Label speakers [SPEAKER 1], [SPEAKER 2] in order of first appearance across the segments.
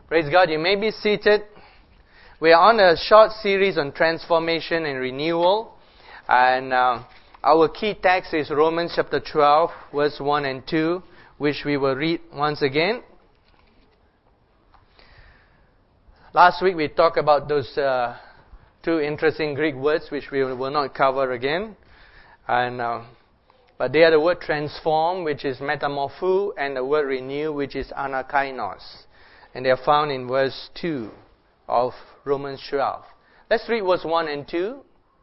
[SPEAKER 1] Praise God. You may be seated. We are on a short series on transformation and renewal. And our key text is Romans chapter 12, verse 1 and 2, which we will read once again. Last week we talked about those two interesting Greek words, which we will not cover again. But they are the word transform, which is metamorpho, and the word renew, which is anakainos. And they are found in verse 2 of Romans 12. Let's read verse 1 and 2.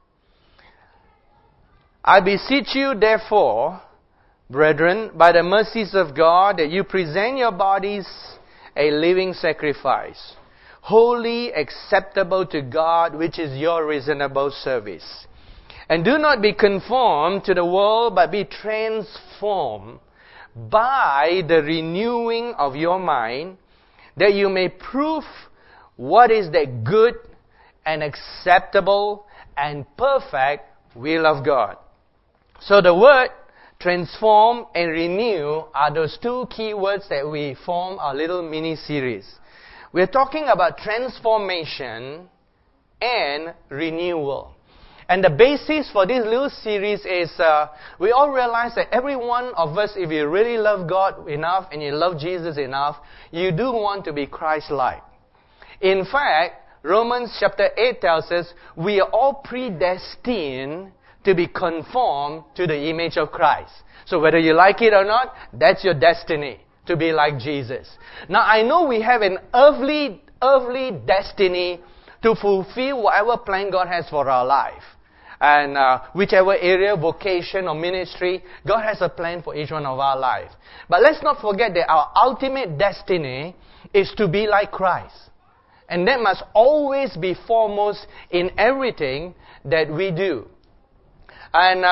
[SPEAKER 1] I beseech you, therefore, brethren, by the mercies of God, that you present your bodies a living sacrifice, holy, acceptable to God, which is your reasonable service. And do not be conformed to the world, but be transformed by the renewing of your mind, that you may prove what is the good and acceptable and perfect will of God. So the word transform and renew are those two key words that we form our little mini-series. We're talking about transformation and renewal. And the basis for this little series is we all realize that every one of us, if you really love God enough and you love Jesus enough, you do want to be Christ-like. In fact, Romans chapter 8 tells us we are all predestined to be conformed to the image of Christ. So whether you like it or not, that's your destiny, to be like Jesus. Now I know we have an earthly destiny to fulfill whatever plan God has for our life. And whichever area, vocation or ministry, God has a plan for each one of our life. But let's not forget that our ultimate destiny is to be like Christ. And that must always be foremost in everything that we do. And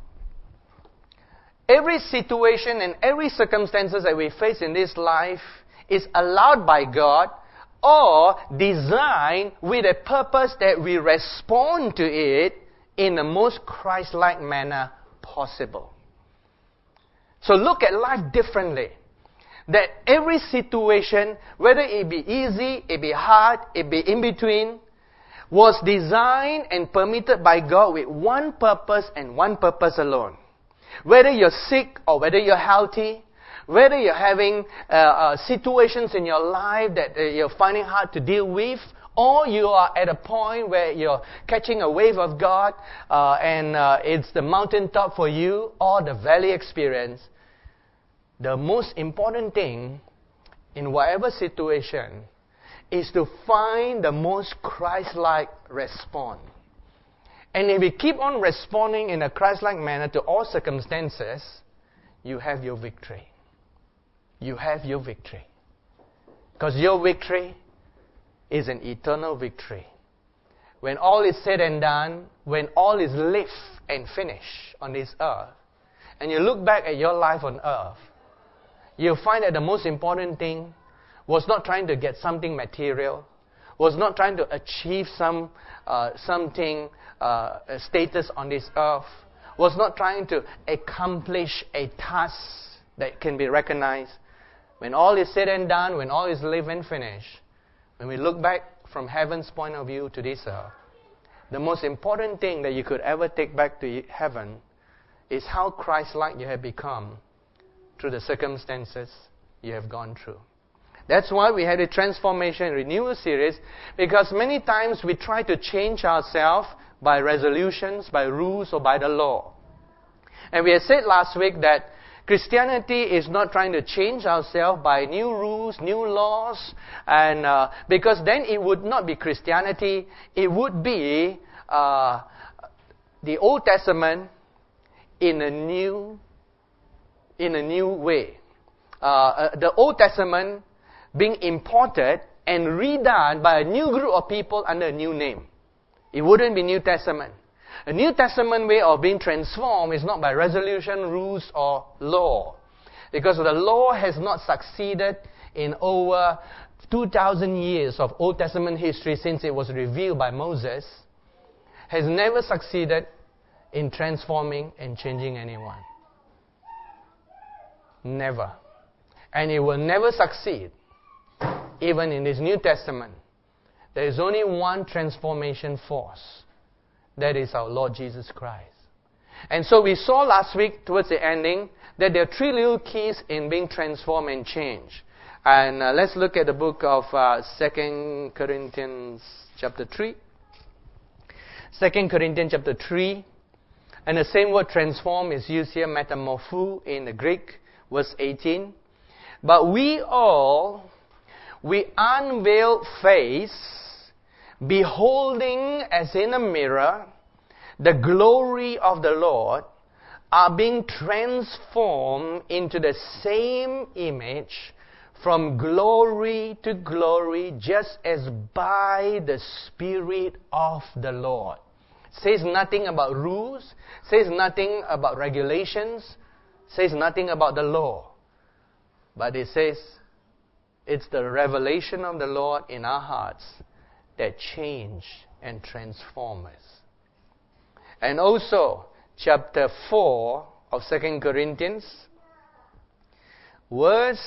[SPEAKER 1] every situation and every circumstances that we face in this life is allowed by God or designed with a purpose that we respond to it in the most Christ-like manner possible. So look at life differently. That every situation, whether it be easy, it be hard, it be in between, was designed and permitted by God with one purpose and one purpose alone. Whether you're sick or whether you're healthy, whether you're having situations in your life that you're finding hard to deal with, or you are at a point where you're catching a wave of God and it's the mountaintop for you or the valley experience, the most important thing in whatever situation is to find the most Christ-like response. And if we keep on responding in a Christ-like manner to all circumstances, you have your victory. You have your victory. Because your victory is an eternal victory. When all is said and done, when all is lived and finished on this earth, and you look back at your life on earth, you'll find that the most important thing was not trying to get something material, was not trying to achieve something status on this earth, was not trying to accomplish a task that can be recognized. When all is said and done, when all is lived and finished, when we look back from heaven's point of view to this earth, the most important thing that you could ever take back to heaven is how Christ-like you have become through the circumstances you have gone through. That's why we had a transformation and renewal series, because many times we try to change ourselves by resolutions, by rules, or by the law. And we had said last week that Christianity is not trying to change ourselves by new rules, new laws, and because then it would not be Christianity, it would be the Old Testament in a new way. The Old Testament being imported and redone by a new group of people under a new name. It wouldn't be New Testament. A New Testament way of being transformed is not by resolution, rules, or law. Because the law has not succeeded in over 2,000 years of Old Testament history since it was revealed by Moses, has never succeeded in transforming and changing anyone. Never. And it will never succeed even in this New Testament, there is only one transformation force. That is our Lord Jesus Christ. And so we saw last week, towards the ending, that there are three little keys in being transformed and changed. And let's look at the book of 2 Corinthians chapter 3. 2 Corinthians chapter 3. And the same word transform is used here, metamorpho in the Greek, verse 18. But we all, we unveiled face, beholding as in a mirror the glory of the Lord, are being transformed into the same image from glory to glory, just as by the Spirit of the Lord. Says nothing about rules, says nothing about regulations, says nothing about the law. But it says it's the revelation of the Lord in our hearts that change and transform us. And also, chapter 4 of 2 Corinthians, verse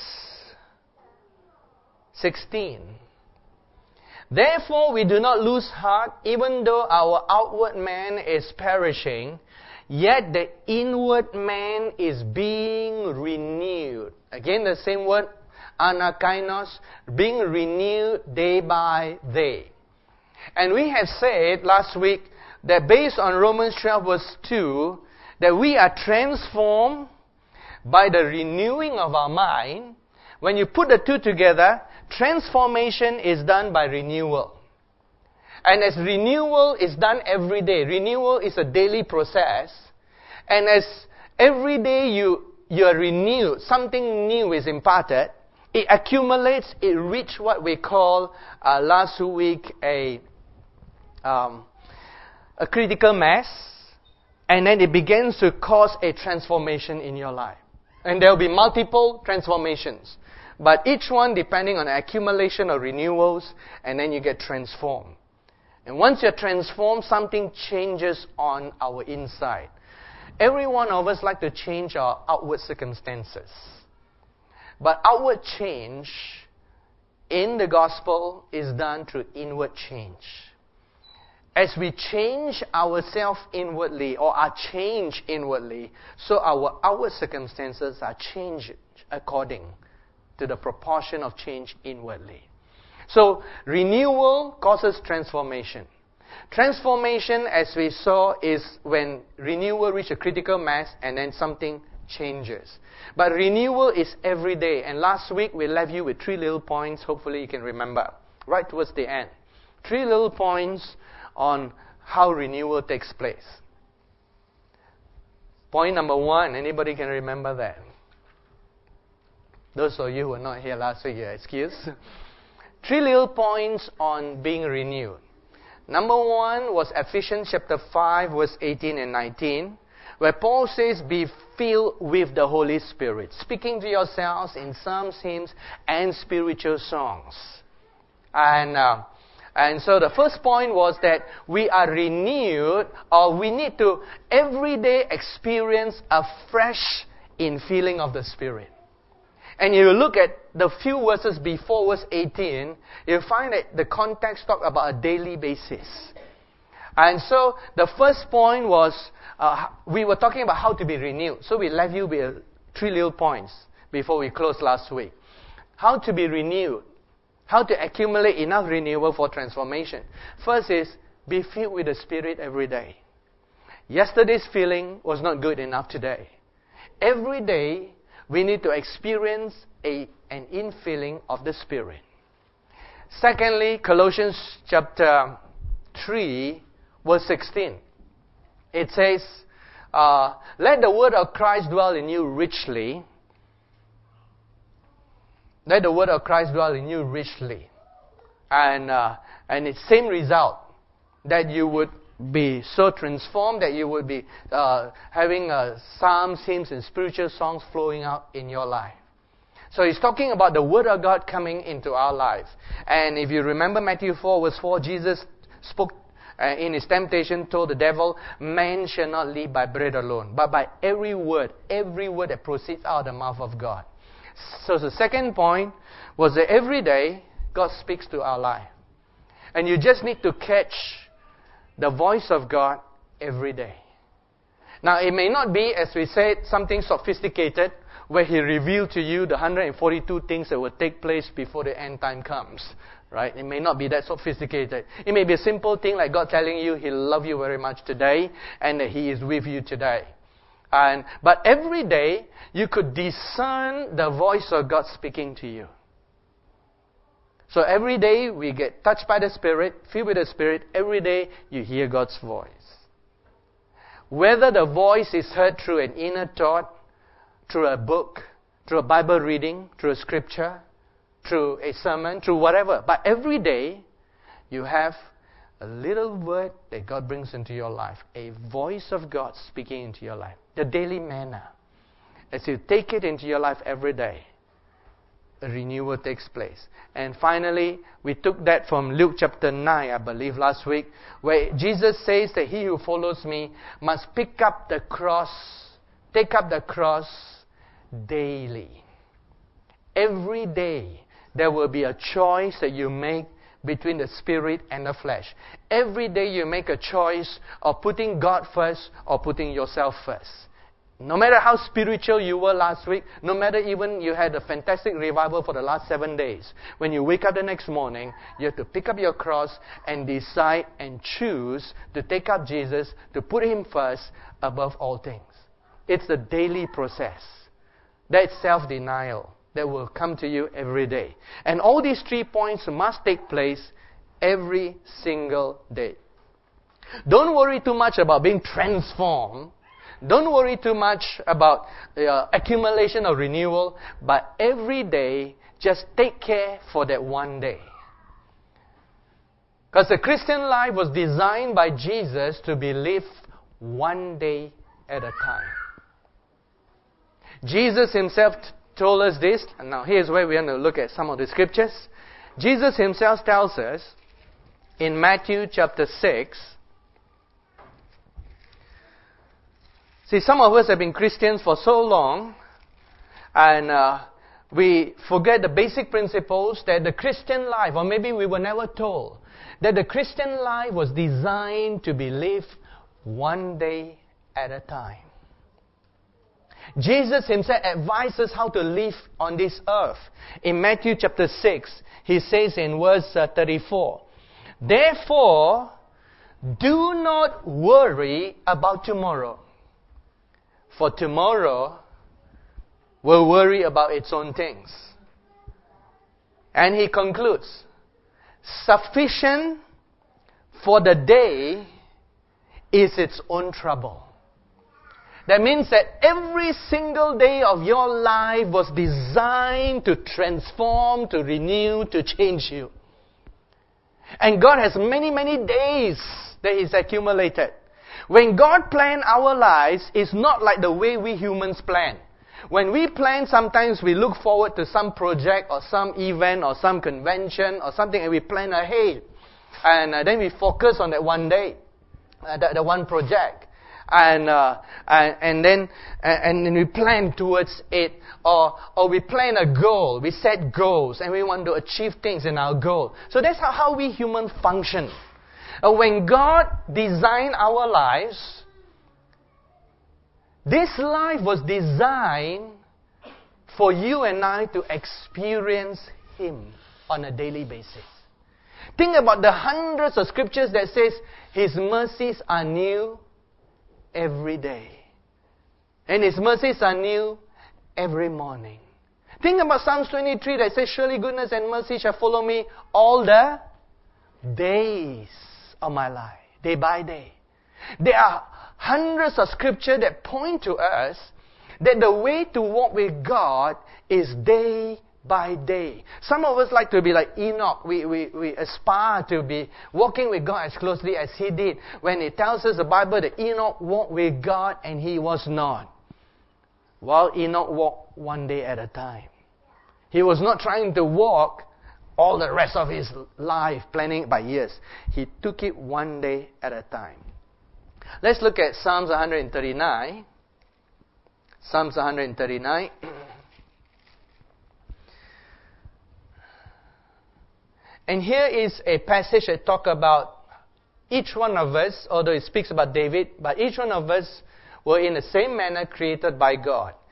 [SPEAKER 1] 16. Therefore, we do not lose heart, even though our outward man is perishing, yet the inward man is being renewed. Again, the same word, anakainos, being renewed day by day. And we have said last week that based on Romans 12 verse 2, that we are transformed by the renewing of our mind. When you put the two together, transformation is done by renewal. And as renewal is done every day, renewal is a daily process. And as every day you are renewed, something new is imparted, it accumulates, it reaches what we call last week a critical mass, and then it begins to cause a transformation in your life. And there will be multiple transformations, but each one depending on the accumulation of renewals, and then you get transformed. And once you're transformed, something changes on our inside. Every one of us like to change our outward circumstances. But outward change in the gospel is done through inward change. As we change ourselves inwardly, or are changed inwardly, so our outward circumstances are changed according to the proportion of change inwardly. So, renewal causes transformation. Transformation, as we saw, is when renewal reaches a critical mass and then something changes. But renewal is every day. And last week we left you with 3 little points, hopefully you can remember, right towards the end. 3 little points on how renewal takes place. Point number 1, anybody can remember that? Those of you who were not here last week, you're excused. 3 little points on being renewed. Number 1 was Ephesians chapter 5, verse 18 and 19, where Paul says, be filled with the Holy Spirit, speaking to yourselves in psalms, hymns, and spiritual songs. And so the first point was that we are renewed, or we need to every day experience a fresh infilling of the Spirit. And you look at the few verses before verse 18, you find that the context talk about a daily basis. And so the first point was, we were talking about how to be renewed. So we left you with 3 little points before we closed last week. How to be renewed. How to accumulate enough renewal for transformation. First is, be filled with the Spirit every day. Yesterday's feeling was not good enough today. Every day, we need to experience an infilling of the Spirit. Secondly, Colossians chapter 3, verse 16. It says, let the word of Christ dwell in you richly. Let the word of Christ dwell in you richly. And it's same result, that you would be so transformed, that you would be having psalms, hymns, and spiritual songs flowing out in your life. So he's talking about the Word of God coming into our lives. And if you remember Matthew 4, verse 4, Jesus spoke in his temptation, told the devil, man shall not live by bread alone, but by every word that proceeds out of the mouth of God. So the second point was that every day God speaks to our life. And you just need to catch the voice of God every day. Now, it may not be, as we said, something sophisticated, where He revealed to you the 142 things that will take place before the end time comes. Right? It may not be that sophisticated. It may be a simple thing like God telling you He loves you very much today and that He is with you today. But every day, you could discern the voice of God speaking to you. So every day, we get touched by the Spirit, filled with the Spirit. Every day, you hear God's voice. Whether the voice is heard through an inner thought, through a book, through a Bible reading, through a scripture, through a sermon, through whatever. But every day, you have a little word that God brings into your life. A voice of God speaking into your life. The daily manna. As you take it into your life every day, a renewal takes place. And finally, we took that from Luke chapter 9, I believe, last week, where Jesus says that he who follows me must take up the cross daily. Every day, there will be a choice that you make between the spirit and the flesh. Every day you make a choice of putting God first or putting yourself first. No matter how spiritual you were last week, no matter even you had a fantastic revival for the last 7 days, when you wake up the next morning, you have to pick up your cross and decide and choose to take up Jesus, to put Him first above all things. It's the daily process. That's self-denial that will come to you every day. And all these 3 points must take place every single day. Don't worry too much about being transformed. Don't worry too much about the accumulation of renewal. But every day, just take care for that one day. Because the Christian life was designed by Jesus to be lived one day at a time. Jesus Himself told us this, and now here's where we're going to look at some of the scriptures. Jesus Himself tells us in Matthew chapter 6. See, some of us have been Christians for so long, and we forget the basic principles that the Christian life, or maybe we were never told, that the Christian life was designed to be lived one day at a time. Jesus Himself advises how to live on this earth. In Matthew chapter 6, He says in verse 34, "Therefore, do not worry about tomorrow, for tomorrow will worry about its own things." And He concludes, "Sufficient for the day is its own trouble." That means that every single day of your life was designed to transform, to renew, to change you. And God has many, many days that He's accumulated. When God planned our lives, it's not like the way we humans plan. When we plan, sometimes we look forward to some project or some event or some convention or something, and we plan ahead. And then we focus on that one day, that one project. And then we plan towards it, or we plan a goal. We set goals, and we want to achieve things in our goal. So that's how we humans function. When God designed our lives, this life was designed for you and I to experience Him on a daily basis. Think about the hundreds of scriptures that says His mercies are new every day. And His mercies are new every morning. Think about Psalms 23 that says, "Surely goodness and mercy shall follow me all the days of my life," day by day. There are hundreds of scripture that point to us that the way to walk with God is day by day. Some of us like to be like Enoch. We aspire to be walking with God as closely as he did. When it tells us the Bible that Enoch walked with God and he was not. While Enoch walked one day at a time. He was not trying to walk all the rest of his life, planning it by years. He took it one day at a time. Let's look at Psalms 139. Psalms 139. And here is a passage that talks about each one of us, although it speaks about David, but each one of us were in the same manner created by God.